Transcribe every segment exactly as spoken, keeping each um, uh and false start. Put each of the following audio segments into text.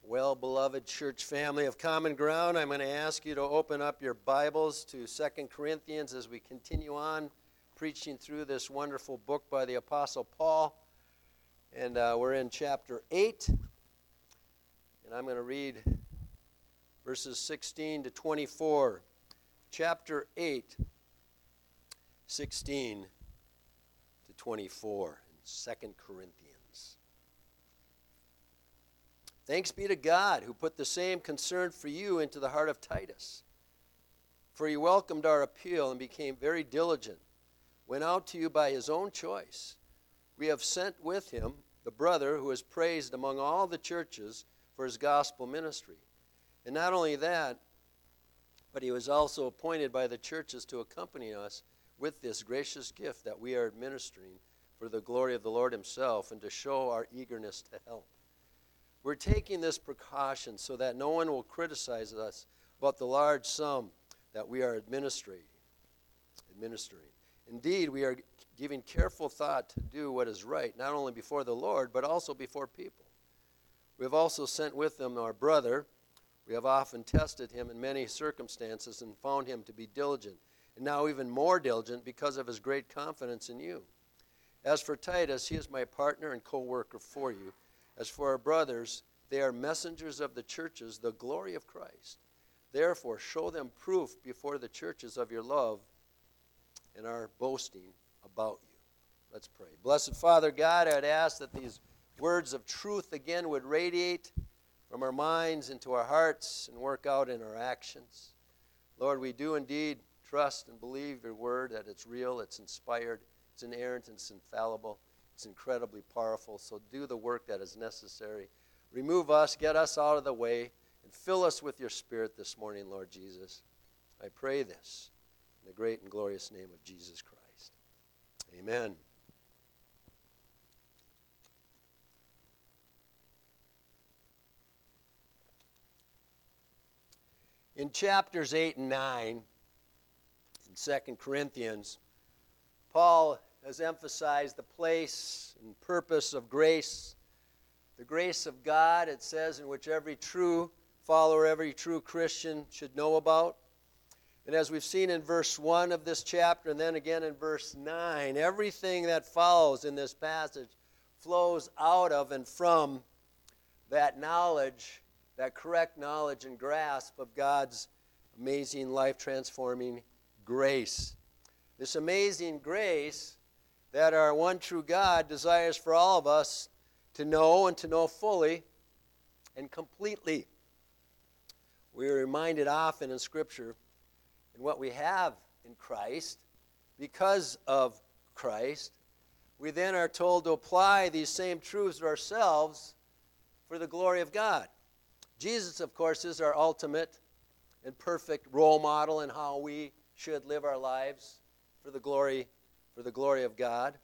Well, beloved church family of Common Ground, I'm going to ask you to open up your Bibles to Second Corinthians as we continue on preaching through this wonderful book by the Apostle Paul. And uh, we're in chapter eight, and I'm going to read verses sixteen to twenty-four. Chapter eight, sixteen to twenty-four in Second Corinthians. Thanks be to God, who put the same concern for you into the heart of Titus. For he welcomed our appeal and became very diligent, went out to you by his own choice. We have sent with him the brother who is praised among all the churches for his gospel ministry. And not only that, but he was also appointed by the churches to accompany us with this gracious gift that we are administering for the glory of the Lord himself and to show our eagerness to help. We're taking this precaution so that no one will criticize us about the large sum that we are administrating. administering. Indeed, we are giving careful thought to do what is right, not only before the Lord, but also before people. We have also sent with them our brother. We have often tested him in many circumstances and found him to be diligent, and now even more diligent because of his great confidence in you. As for Titus, he is my partner and co-worker for you. As for our brothers, they are messengers of the churches, the glory of Christ. Therefore, show them proof before the churches of your love and our boasting about you. Let's pray. Blessed Father God, I'd ask that these words of truth again would radiate from our minds into our hearts and work out in our actions. Lord, we do indeed trust and believe your word, that it's real, it's inspired, it's inerrant, it's infallible. It's incredibly powerful, so do the work that is necessary. Remove us, get us out of the way, and fill us with your Spirit this morning, Lord Jesus. I pray this in the great and glorious name of Jesus Christ. Amen. In chapters eight and nine in Second Corinthians, Paul has emphasized the place and purpose of grace, the grace of God, it says, in which every true follower, every true Christian should know about. And as we've seen in verse one of this chapter, and then again in verse nine, everything that follows in this passage flows out of and from that knowledge, that correct knowledge and grasp of God's amazing, life-transforming grace. This amazing grace that our one true God desires for all of us to know and to know fully and completely. We are reminded often in Scripture in what we have in Christ, because of Christ, we then are told to apply these same truths to ourselves for the glory of God. Jesus, of course, is our ultimate and perfect role model in how we should live our lives for the glory for the glory of God.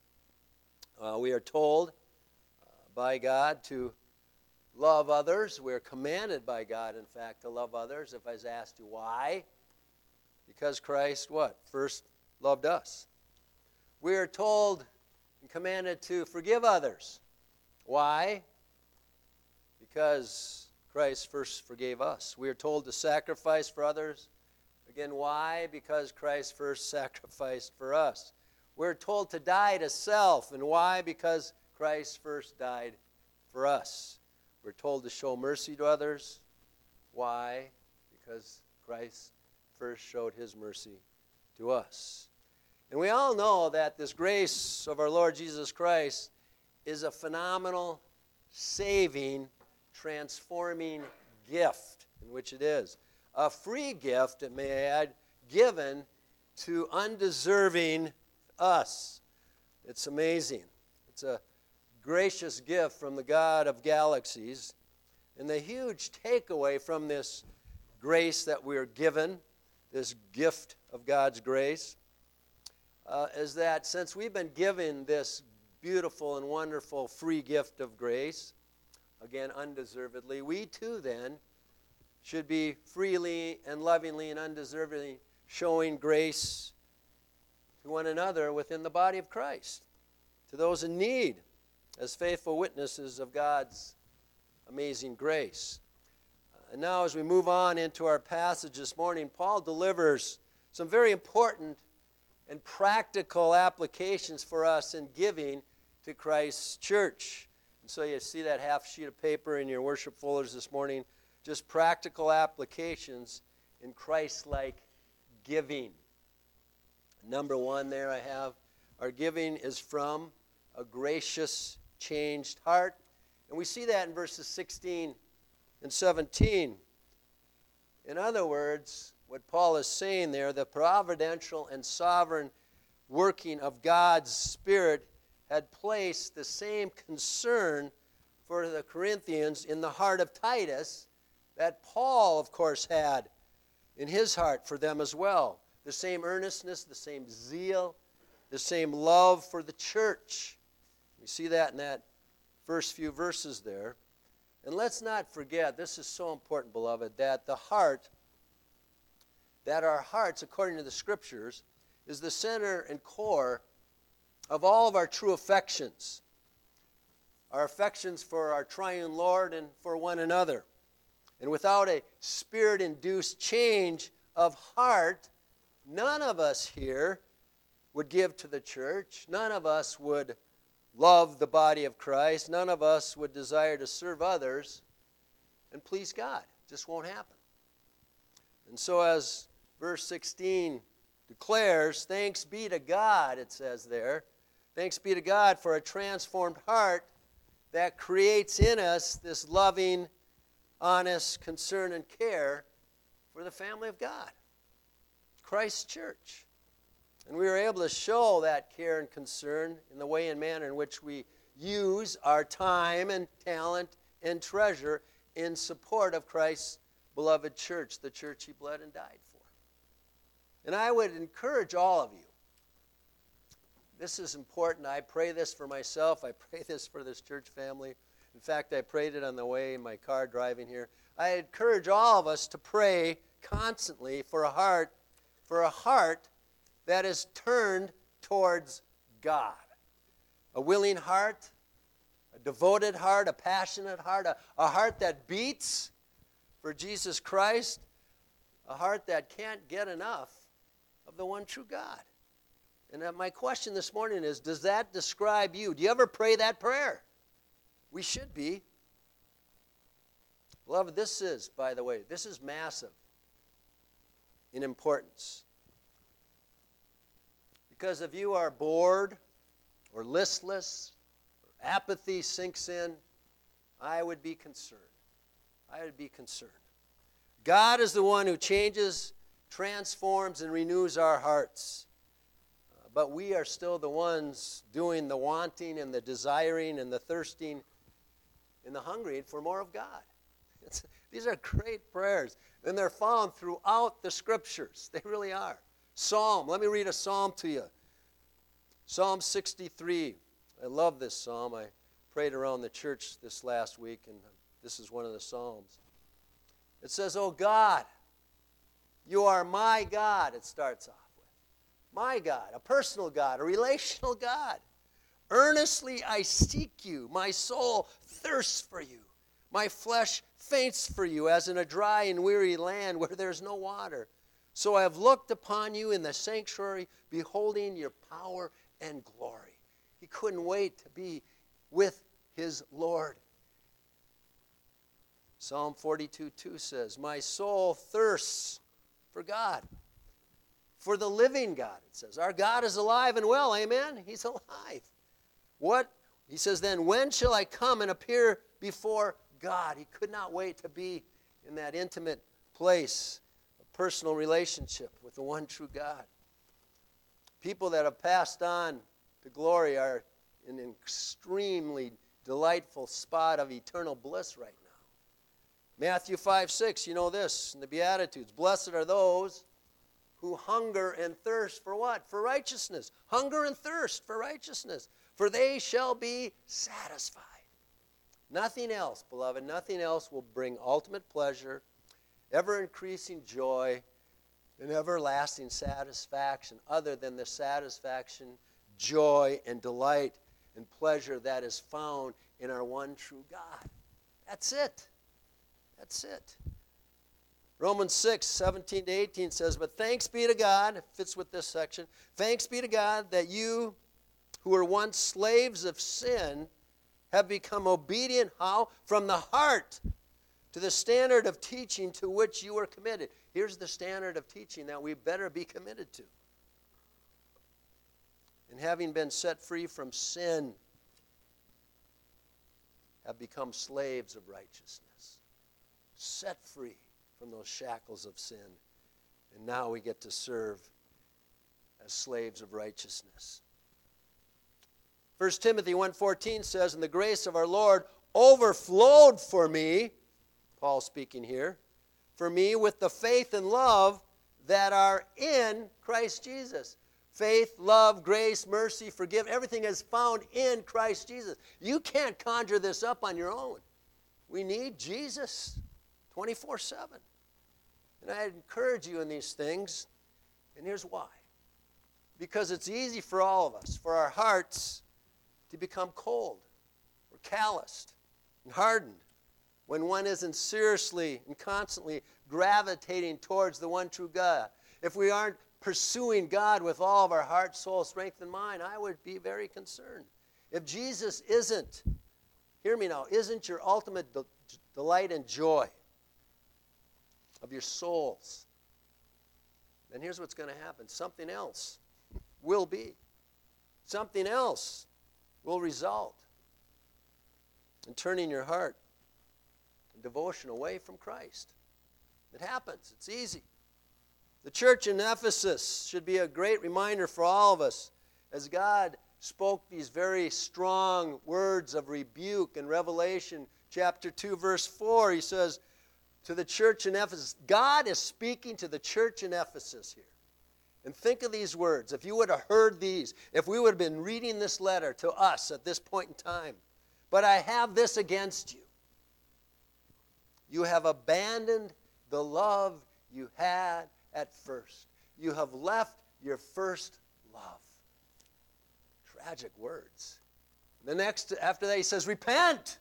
Uh, we are told uh, by God to love others. We are commanded by God, in fact, to love others. If I was asked you why, because Christ, what? First loved us. We are told and commanded to forgive others. Why? Because Christ first forgave us. We are told to sacrifice for others. Again, why? Because Christ first sacrificed for us. We're told to die to self. And why? Because Christ first died for us. We're told to show mercy to others. Why? Because Christ first showed his mercy to us. And we all know that this grace of our Lord Jesus Christ is a phenomenal, saving, transforming gift, in which it is. A free gift, it may add, given to undeserving us. It's amazing. It's a gracious gift from the God of galaxies. And the huge takeaway from this grace that we're given, this gift of God's grace, uh, is that since we've been given this beautiful and wonderful free gift of grace, again, undeservedly, we too then should be freely and lovingly and undeservedly showing grace to one another within the body of Christ, to those in need, as faithful witnesses of God's Amazing Grace. Uh, and now as we move on into our passage this morning, Paul delivers some very important and practical applications for us in giving to Christ's church. And so you see that half sheet of paper in your worship folders this morning, just practical applications in Christ-like giving. Number one there I have, our giving is from a gracious, changed heart. And we see that in verses sixteen and seventeen. In other words, what Paul is saying there, the providential and sovereign working of God's Spirit had placed the same concern for the Corinthians in the heart of Titus that Paul, of course, had in his heart for them as well. The same earnestness, the same zeal, the same love for the church. We see that in that first few verses there. And let's not forget, this is so important, beloved, that the heart, that our hearts, according to the Scriptures, is the center and core of all of our true affections. Our affections for our triune Lord and for one another. And without a Spirit-induced change of heart, none of us here would give to the church. None of us would love the body of Christ. None of us would desire to serve others and please God. It just won't happen. And so as verse sixteen declares, thanks be to God, it says there. Thanks be to God for a transformed heart that creates in us this loving, honest concern and care for the family of God, Christ's church. And we were able to show that care and concern in the way and manner in which we use our time and talent and treasure in support of Christ's beloved church, the church he bled and died for. And I would encourage all of you, this is important. I pray this for myself. I pray this for this church family. In fact, I prayed it on the way in my car driving here. I encourage all of us to pray constantly for a heart, for a heart that is turned towards God. A willing heart, a devoted heart, a passionate heart, a, a heart that beats for Jesus Christ, a heart that can't get enough of the one true God. And my question this morning is, does that describe you? Do you ever pray that prayer? We should be. Beloved, this is, by the way, this is massive in importance. Because if you are bored or listless, or apathy sinks in, I would be concerned. I would be concerned. God is the one who changes, transforms, and renews our hearts. Uh, but we are still the ones doing the wanting and the desiring and the thirsting and the hungering for more of God. It's, these are great prayers, and they're found throughout the Scriptures. They really are. Psalm, let me read a psalm to you. Psalm sixty-three. I love this psalm. I prayed around the church this last week, and this is one of the psalms. It says, "Oh God, you are my God," it starts off with. My God, a personal God, a relational God. "Earnestly I seek you. My soul thirsts for you. My flesh faints for you, as in a dry and weary land where there is no water. So I have looked upon you in the sanctuary, beholding your power and glory." He couldn't wait to be with his Lord. Psalm forty-two two says, "My soul thirsts for God, for the living God," it says. Our God is alive and well, amen? He's alive. What? He says, "Then when shall I come and appear before God?" He could not wait to be in that intimate place, a personal relationship with the one true God. People that have passed on to glory are in an extremely delightful spot of eternal bliss right now. Matthew five six, you know this, in the Beatitudes. "Blessed are those who hunger and thirst for" what? For righteousness. Hunger and thirst for righteousness. "For they shall be satisfied." Nothing else, beloved, nothing else will bring ultimate pleasure, ever-increasing joy, and everlasting satisfaction other than the satisfaction, joy, and delight and pleasure that is found in our one true God. That's it. That's it. Romans six, seventeen to eighteen says, but thanks be to God, it fits with this section, thanks be to God that you who were once slaves of sin have become obedient, how? From the heart to the standard of teaching to which you were committed. Here's the standard of teaching that we better be committed to. And having been set free from sin, have become slaves of righteousness. Set free from those shackles of sin. And now we get to serve as slaves of righteousness. First Timothy one fourteen says, and the grace of our Lord overflowed for me, Paul speaking here, for me with the faith and love that are in Christ Jesus. Faith, love, grace, mercy, forgiveness, everything is found in Christ Jesus. You can't conjure this up on your own. We need Jesus twenty-four seven. And I encourage you in these things, and here's why. Because it's easy for all of us, for our hearts to become cold or calloused and hardened when one isn't seriously and constantly gravitating towards the one true God. If we aren't pursuing God with all of our heart, soul, strength, and mind, I would be very concerned. If Jesus isn't, hear me now, isn't your ultimate de- delight and joy of your souls, then here's what's going to happen. Something else will be. Something else will result in turning your heart and devotion away from Christ. It happens. It's easy. The church in Ephesus should be a great reminder for all of us as God spoke these very strong words of rebuke in Revelation chapter two, verse four. He says to the church in Ephesus, God is speaking to the church in Ephesus here. And think of these words. If you would have heard these, if we would have been reading this letter to us at this point in time, but I have this against you. You have abandoned the love you had at first. You have left your first love. Tragic words. The next, after that, he says, repent.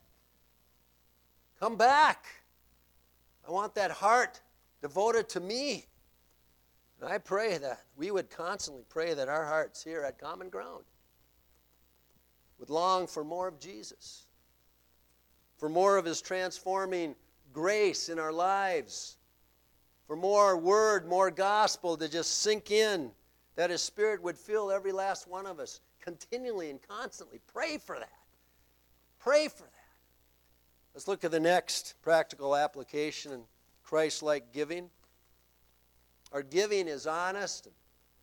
Come back. I want that heart devoted to me. And I pray that we would constantly pray that our hearts here at Common Ground would long for more of Jesus, for more of his transforming grace in our lives, for more word, more gospel to just sink in, that his Spirit would fill every last one of us continually and constantly. Pray for that. Pray for that. Let's look at the next practical application in Christ-like giving. Our giving is honest and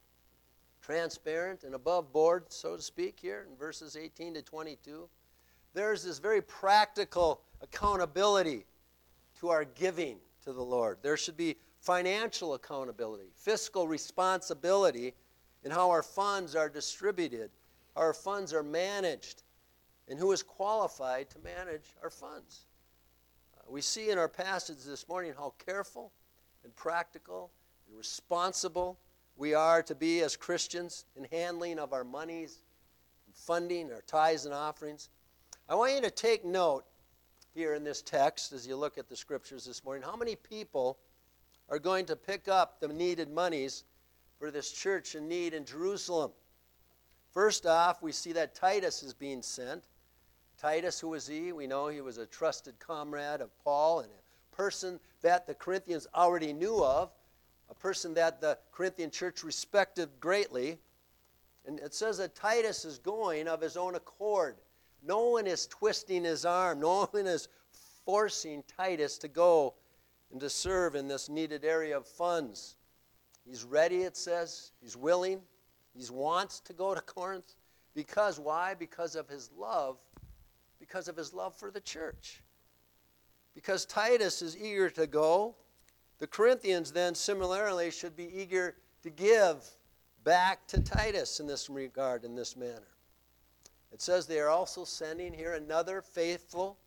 transparent and above board, so to speak, here in verses eighteen to twenty-two. There's this very practical accountability to our giving to the Lord. There should be financial accountability, fiscal responsibility in how our funds are distributed, how our funds are managed, and who is qualified to manage our funds. Uh, we see in our passage this morning how careful and practical and responsible we are to be as Christians in handling of our monies, and funding, our tithes and offerings. I want you to take note here in this text as you look at the scriptures this morning, how many people are going to pick up the needed monies for this church in need in Jerusalem. First off, we see that Titus is being sent. Titus, who was he? We know he was a trusted comrade of Paul and a person that the Corinthians already knew of, a person that the Corinthian church respected greatly. And it says that Titus is going of his own accord. No one is twisting his arm. No one is forcing Titus to go and to serve in this needed area of funds. He's ready, it says. He's willing. He wants to go to Corinth. Because, why? Because of his love. Because of his love for the church. Because Titus is eager to go. The Corinthians then similarly should be eager to give back to Titus in this regard, in this manner. It says they are also sending here another faithful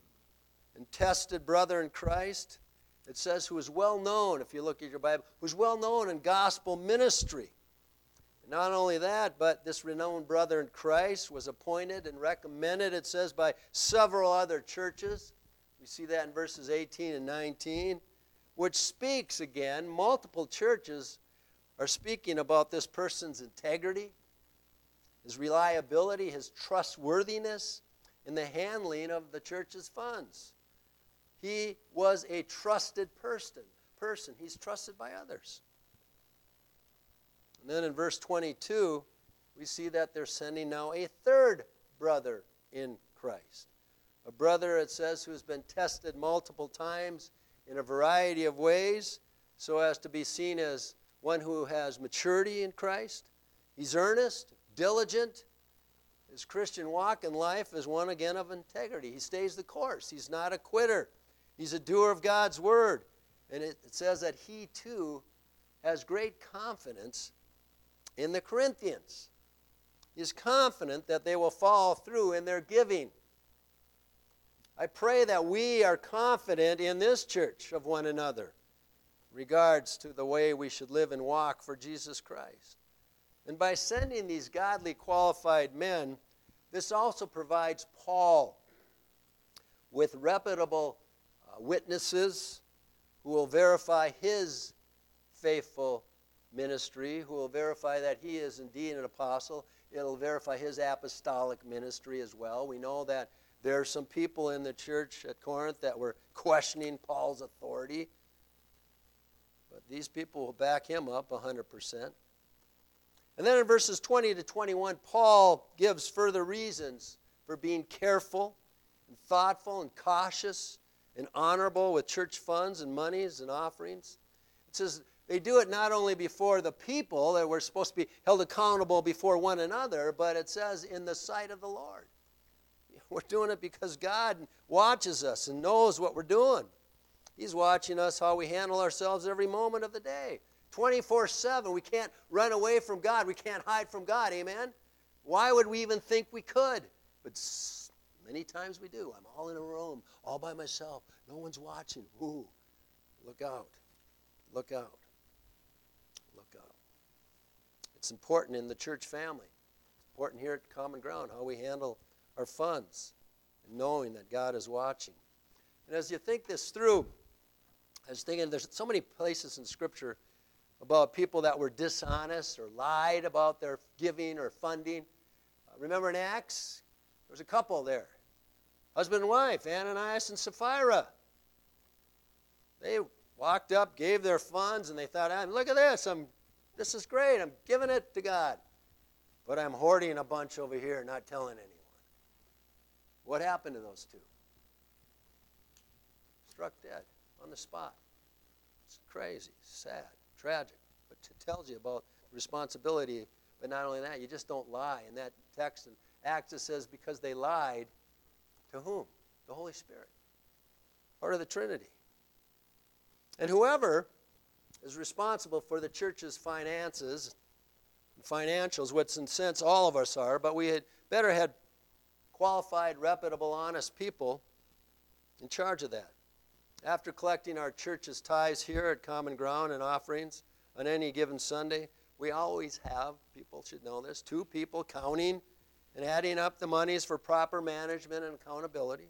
and tested brother in Christ. It says who is well known, if you look at your Bible, who's well known in gospel ministry. And not only that, but this renowned brother in Christ was appointed and recommended, it says, by several other churches. We see that in verses eighteen and nineteen, which speaks again, multiple churches are speaking about this person's integrity, his reliability, his trustworthiness in the handling of the church's funds. He was a trusted person. person. He's trusted by others. And then in verse twenty-two, we see that they're sending now a third brother in Christ. A brother, it says, who has been tested multiple times in a variety of ways so as to be seen as one who has maturity in Christ. He's earnest, diligent. His Christian walk in life is one, again, of integrity. He stays the course. He's not a quitter. He's a doer of God's word. And it, it says that he, too, has great confidence in the Corinthians. He's confident that they will follow through in their giving. I pray that we are confident in this church of one another in regards to the way we should live and walk for Jesus Christ. And by sending these godly qualified men, this also provides Paul with reputable uh, witnesses who will verify his faithful ministry, who will verify that he is indeed an apostle. It'll verify his apostolic ministry as well. We know that there are some people in the church at Corinth that were questioning Paul's authority. But these people will back him up one hundred percent. And then in verses twenty to twenty-one, Paul gives further reasons for being careful and thoughtful and cautious and honorable with church funds and monies and offerings. It says they do it not only before the people that we're supposed to be held accountable before one another, but it says in the sight of the Lord. We're doing it because God watches us and knows what we're doing. He's watching us, how we handle ourselves every moment of the day. twenty-four seven, we can't run away from God. We can't hide from God, amen? Why would we even think we could? But many times we do. I'm all in a room, all by myself. No one's watching. Ooh, look out. Look out. Look out. It's important in the church family. It's important here at Common Ground, how we handle our funds, and knowing that God is watching. And as you think this through, I was thinking there's so many places in Scripture about people that were dishonest or lied about their giving or funding. Uh, remember in Acts? There was a couple there. Husband and wife, Ananias and Sapphira. They walked up, gave their funds, and they thought, ah, look at this. I'm, this is great. I'm giving it to God. But I'm hoarding a bunch over here, not telling anyone. What happened to those two? Struck dead on the spot. It's crazy, sad, tragic. But it tells you about responsibility. But not only that, you just don't lie. In that text in Acts it says, because they lied, to whom? The Holy Spirit. Part of the Trinity. And whoever is responsible for the church's finances and financials, which in a sense all of us are, but we had better had qualified, reputable, honest people in charge of that. After collecting our church's tithes here at Common Ground and offerings on any given Sunday, we always have, people should know this, two people counting and adding up the monies for proper management and accountability.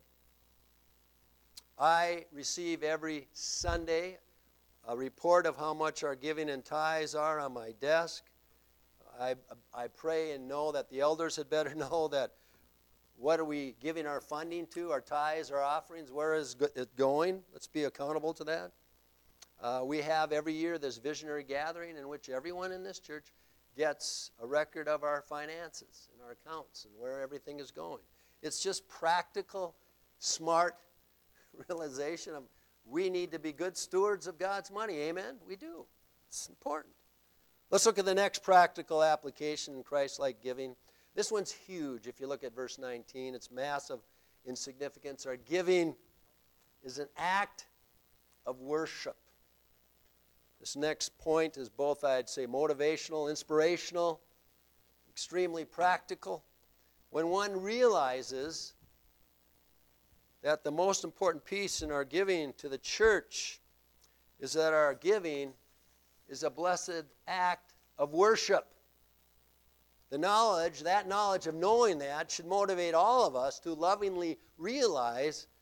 I receive every Sunday a report of how much our giving and tithes are on my desk. I, I pray and know that the elders had better know that what are we giving our funding to, our tithes, our offerings, where is it going? Let's be accountable to that. Uh, we have every year this visionary gathering in which everyone in this church gets a record of our finances and our accounts and where everything is going. It's just practical, smart realization of we need to be good stewards of God's money. Amen? We do. It's important. Let's look at the next practical application in Christ-like giving. This one's huge. If you look at verse nineteen, it's massive in significance. Our giving is an act of worship. This next point is both, I'd say, motivational, inspirational, extremely practical. When one realizes that the most important piece in our giving to the church is that our giving is a blessed act of worship. The knowledge, that knowledge of knowing that should motivate all of us to lovingly realize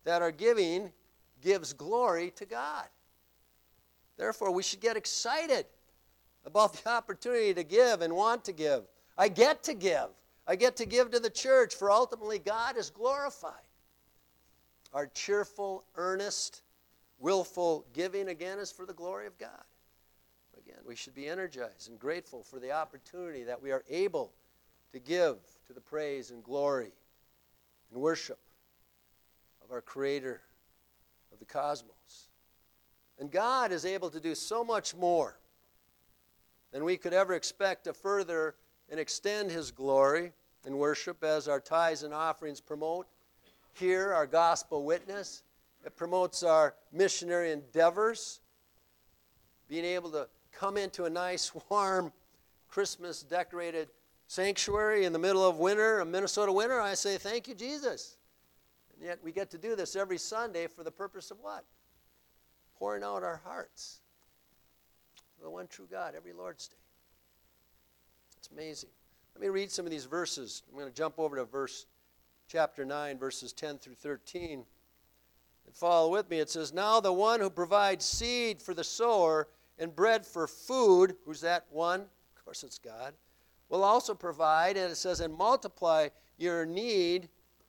that our giving gives glory to God. Therefore, we should get excited about the opportunity to give and want to give. I get to give. I get to give to the church, for ultimately God is glorified. Our cheerful, earnest, willful giving, again, is for the glory of God. Again, we should be energized and grateful for the opportunity that we are able to give to the praise and glory and worship of our Creator of the cosmos. And God is able to do so much more than we could ever expect to further and extend His glory and worship, as our tithes and offerings promote. Here, our gospel witness. It promotes our missionary endeavors. Being able to come into a nice, warm, Christmas-decorated sanctuary in the middle of winter, a Minnesota winter, I say, thank you, Jesus. And yet we get to do this every Sunday for the purpose of what? Pouring out our hearts to the one true God every Lord's Day. It's amazing. Let me read some of these verses. I'm going to jump over to verse chapter nine, verses ten through thirteen. And follow with me. It says, now the one who provides seed for the sower and bread for food, who's that one? Of course it's God. Will also provide, and it says, and multiply your need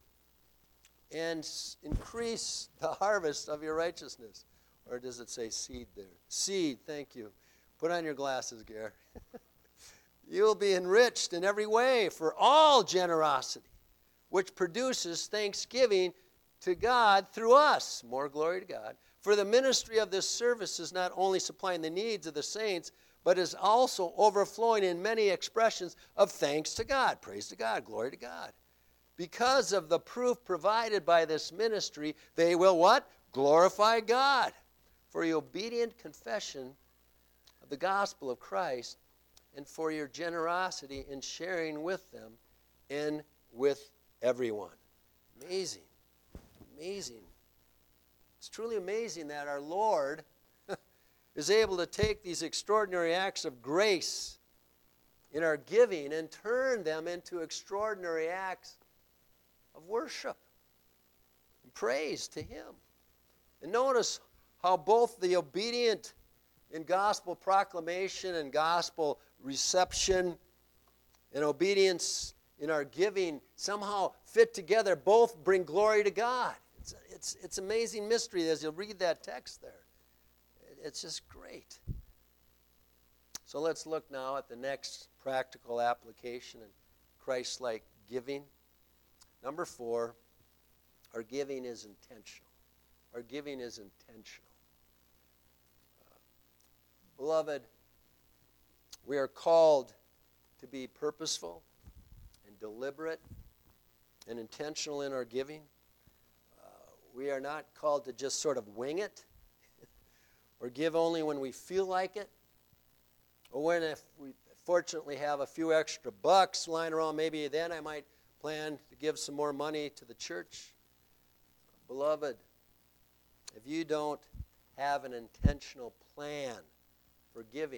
and increase the harvest of your righteousness. Or does it say seed there? Seed, thank you. Put on your glasses, Gare. You will be enriched in every way for all generosity, which produces thanksgiving to God through us. More glory to God. For the ministry of this service is not only supplying the needs of the saints, but is also overflowing in many expressions of thanks to God. Praise to God. Glory to God. Because of the proof provided by this ministry, they will what? Glorify God for your obedient confession of the gospel of Christ and for your generosity in sharing with them and with everyone. Amazing. Amazing. It's truly amazing that our Lord is able to take these extraordinary acts of grace in our giving and turn them into extraordinary acts of worship and praise to Him. And notice how both the obedient in gospel proclamation and gospel reception and obedience in our giving somehow fit together, both bring glory to God. It's, it's, it's amazing mystery as you read that text there. It's just great. So let's look now at the next practical application in Christ-like giving. Number four, our giving is intentional. Our giving is intentional. Uh, beloved, we are called to be purposeful and deliberate and intentional in our giving. Uh, we are not called to just sort of wing it or give only when we feel like it, or when if we fortunately have a few extra bucks lying around, maybe then I might plan to give some more money to the church. Beloved, if you don't have an intentional plan for giving,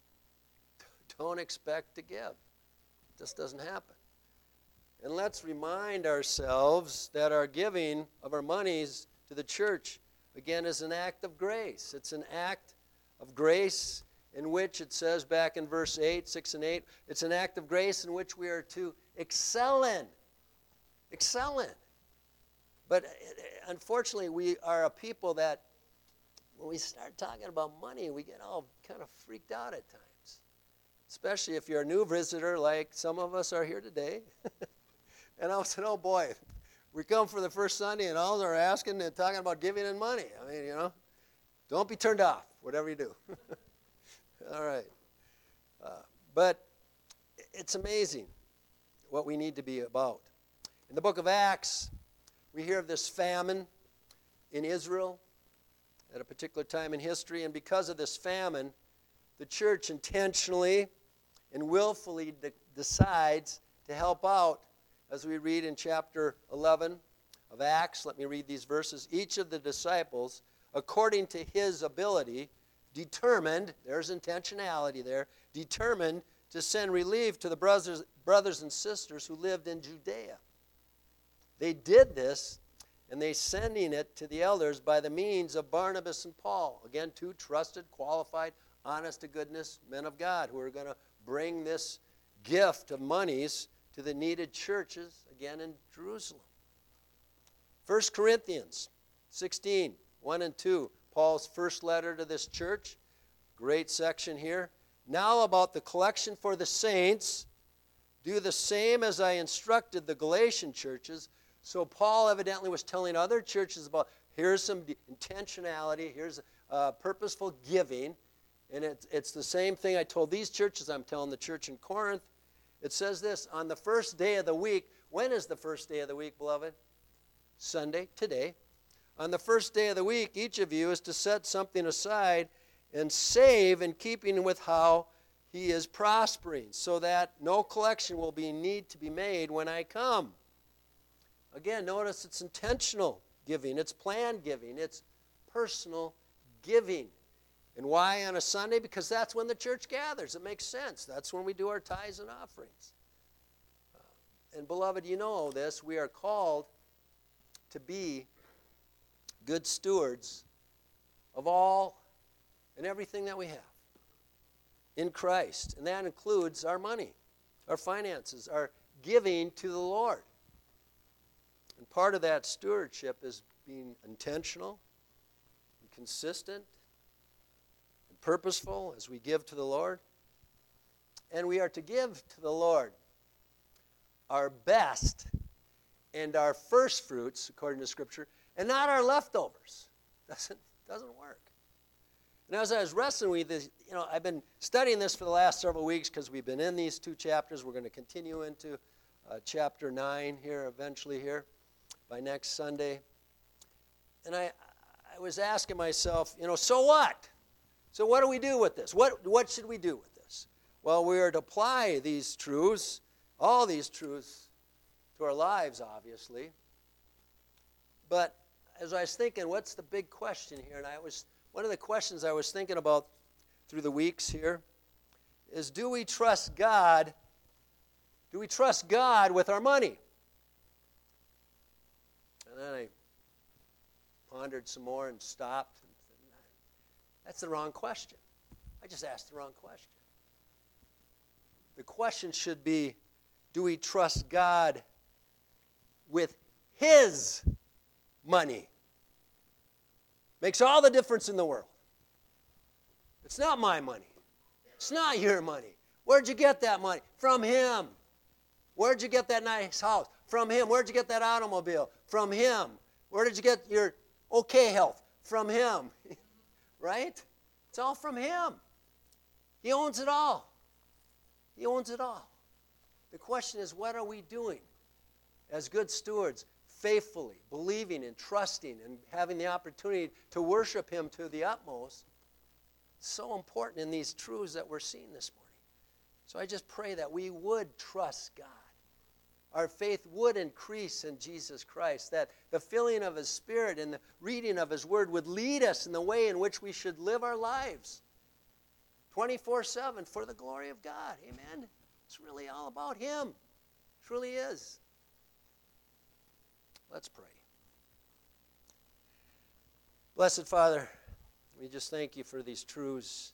don't expect to give. It just doesn't happen. And let's remind ourselves that our giving of our monies to the church, again, is an act of grace. It's an act of grace in which it says back in verse eight, six and eight, it's an act of grace in which we are to excel in. Excel in. But unfortunately, we are a people that when we start talking about money, we get all kind of freaked out at times. Especially if you're a new visitor like some of us are here today. And I said, oh boy, we come for the first Sunday and all they're asking and talking about giving and money. I mean, you know, don't be turned off, whatever you do. All right. Uh, but it's amazing what we need to be about. In the book of Acts, we hear of this famine in Israel at a particular time in history, and because of this famine, the church intentionally and willfully de- decides to help out, as we read in chapter eleven of Acts. Let me read these verses. Each of the disciples, according to his ability, determined, there's intentionality there, determined to send relief to the brothers, brothers and sisters who lived in Judea. They did this and they sending it to the elders by the means of Barnabas and Paul. Again, two trusted, qualified, honest to goodness men of God who are going to bring this gift of monies to the needed churches, again, in Jerusalem. First Corinthians sixteen, one and two, Paul's first letter to this church. Great section here. Now about the collection for the saints, do the same as I instructed the Galatian churches. So Paul evidently was telling other churches about, here's some intentionality, here's uh, purposeful giving. And it's, it's the same thing I told these churches, I'm telling the church in Corinth. It says this, on the first day of the week. When is the first day of the week, beloved? Sunday, today. On the first day of the week, each of you is to set something aside and save in keeping with how he is prospering, so that no collection will be need to be made when I come. Again, notice it's intentional giving, it's planned giving, it's personal giving. And why on a Sunday? Because that's when the church gathers. It makes sense. That's when we do our tithes and offerings. Uh, and beloved, you know this, we are called to be good stewards of all and everything that we have in Christ. And that includes our money, our finances, our giving to the Lord. And part of that stewardship is being intentional and consistent and purposeful as we give to the Lord. And we are to give to the Lord our best and our first fruits, according to Scripture, and not our leftovers. Doesn't, doesn't work. And as I was wrestling with this, you know, I've been studying this for the last several weeks because we've been in these two chapters. We're going to continue into uh, chapter nine here, eventually here, by next Sunday. And I, I was asking myself, you know, so what? So what do we do with this? What, what should we do with this? Well, we are to apply these truths, all these truths, to our lives, obviously. But as I was thinking, what's the big question here? And I was one of the questions I was thinking about through the weeks here is, do we trust God? Do we trust God with our money? And then I pondered some more and stopped. And said, that's the wrong question. I just asked the wrong question. The question should be, do we trust God with His money? Makes all the difference in the world. It's not my money. It's not your money. Where'd you get that money? From Him. Where'd you get that nice house? From Him. Where'd you get that automobile? From Him. Where did you get your okay health? From Him. Right? It's all from Him. He owns it all. He owns it all. The question is, what are we doing as good stewards? Faithfully, believing and trusting and having the opportunity to worship Him to the utmost. It's so important in these truths that we're seeing this morning. So I just pray that we would trust God. Our faith would increase in Jesus Christ, that the filling of His Spirit and the reading of His Word would lead us in the way in which we should live our lives twenty-four seven for the glory of God. Amen? It's really all about Him. It truly is. Let's pray. Blessed Father, we just thank You for these truths.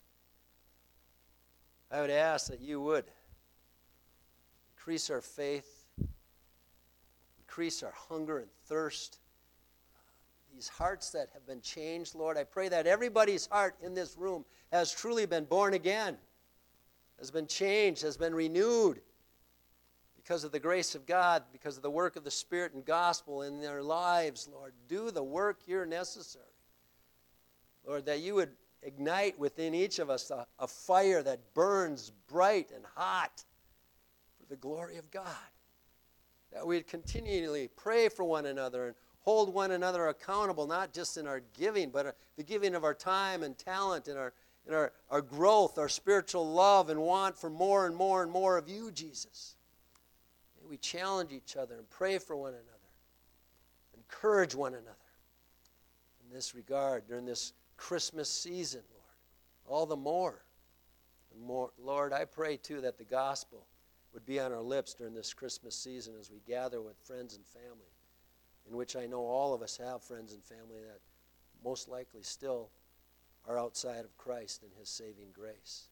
I would ask that You would increase our faith, increase our hunger and thirst, these hearts that have been changed, Lord. I pray that everybody's heart in this room has truly been born again, has been changed, has been renewed, because of the grace of God, because of the work of the Spirit and gospel in their lives, Lord. Do the work here necessary. Lord, that You would ignite within each of us a, a fire that burns bright and hot for the glory of God. That we'd continually pray for one another and hold one another accountable, not just in our giving, but the giving of our time and talent and our, and our, our growth, our spiritual love and want for more and more and more of You, Jesus. We challenge each other and pray for one another, encourage one another in this regard during this Christmas season, Lord, all the more. And more, Lord, I pray too that the gospel would be on our lips during this Christmas season as we gather with friends and family in which I know all of us have friends and family that most likely still are outside of Christ and his saving grace.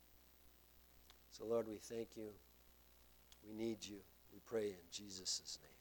So, Lord, we thank you. We need you. We pray in Jesus' name.